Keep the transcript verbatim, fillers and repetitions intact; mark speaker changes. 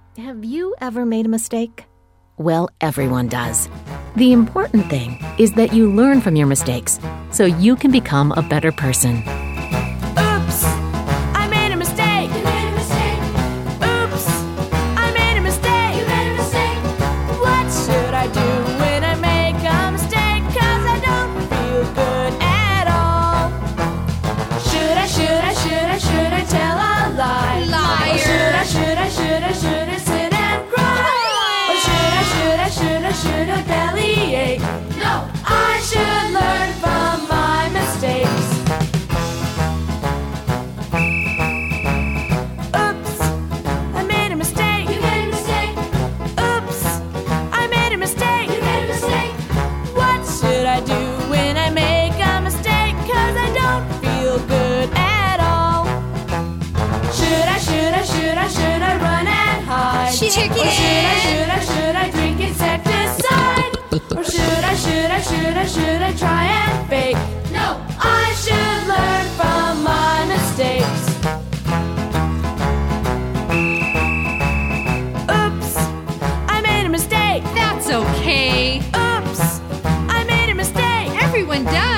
Speaker 1: Have you ever made a mistake? Well, everyone does. The important thing is that you learn from your mistakes so you can become a better person.
Speaker 2: Oops, I made a mistake.
Speaker 3: You made a mistake.
Speaker 2: Oops, I made a mistake.
Speaker 3: You made a mistake.
Speaker 2: What should I do when I make a mistake? 'Cause I don't feel good at all. Should I, should I, should I, should I tell a lie?
Speaker 3: Liar.
Speaker 2: Or should I, should I, should I, should I sit and cry? Or should I, should I, should I, should I bellyache?
Speaker 3: No.
Speaker 2: I should learn from my mistakes. Oops, I made a mistake.
Speaker 3: You made a mistake.
Speaker 2: Oops, I made a mistake.
Speaker 3: You made a mistake.
Speaker 2: What should I do when I make a mistake? 'Cause I don't feel good at all. Should I, should I, should I, should I run and hide?
Speaker 3: Chicken.
Speaker 2: Or should I, should I, should I drink insecticide? Or should I, should I, should I, should I try and fake?
Speaker 3: No.
Speaker 2: I should learn from my mistakes. Oops, I made a mistake.
Speaker 4: That's okay.
Speaker 2: Oops, I made a mistake.
Speaker 4: Everyone does.